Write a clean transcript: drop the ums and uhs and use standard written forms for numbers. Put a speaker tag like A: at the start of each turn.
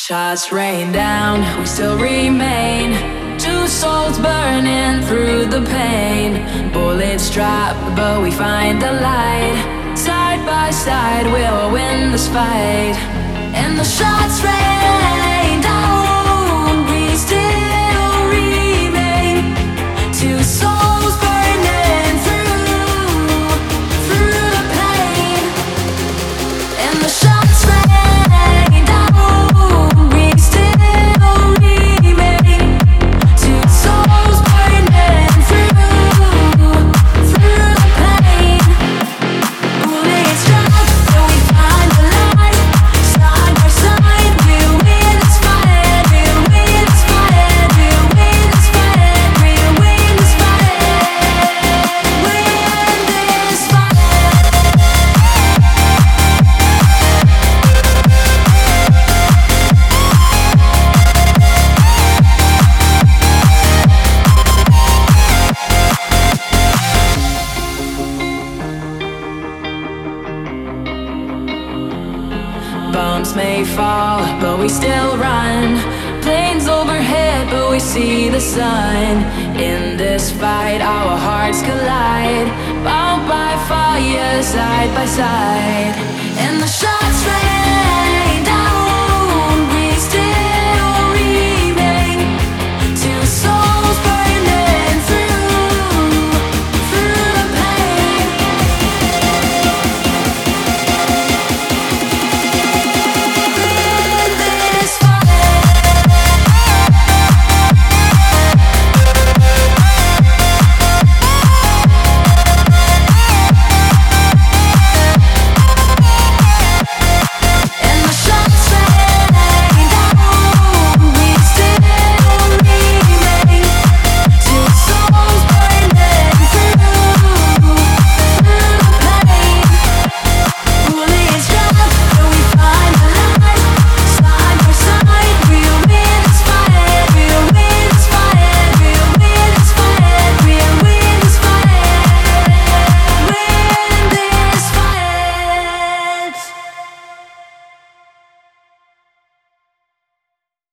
A: Shots rain down, we still remain. Two souls burning through the pain. Bullets drop, but we find the light. Side by side, we'll win this fight. And the shots rain down, we still remain. Two souls burning through the pain. And the shots rain down, we still remain. Two souls burning through the pain. Bullets drop, but we find the light. Side by side, we'll win this fight. We'll win this fight. We'll win this fight. We'll win this fight. Win this fight. Bombs may fall, but we still run. Planes overhead, but we see the sun. In this fight, our hearts collide. Bound by fire, side by side. And the